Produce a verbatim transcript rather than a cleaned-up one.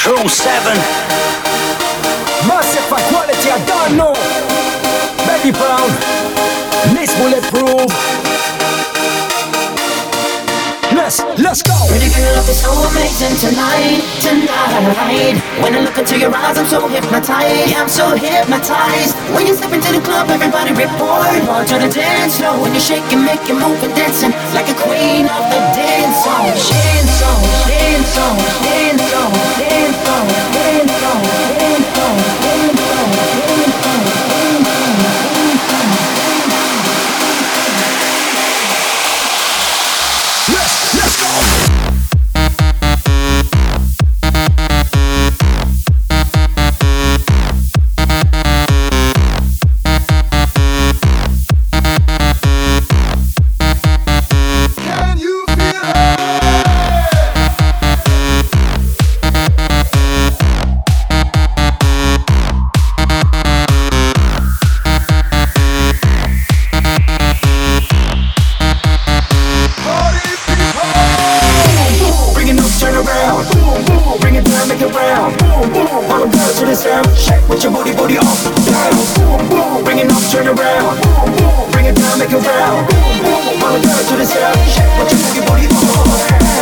two seven. Massive for quality, I don't know. Betty Brown, Miss Bulletproof. Let's, let's go. Pretty girl, looking so amazing tonight, tonight. When I look into your eyes, I'm so hypnotized. Yeah, I'm so hypnotized. When you step into the club, everybody report. On to the dance floor. When you shake and make you move and dancing like a queen of the dance song. Dance song, dance song, dance song, dance song, dance song, dance song, dance song, dance song, dance song. Let's, let's go. Bring it down, make it round. All the girls to the sound. Shake what your booty booty on.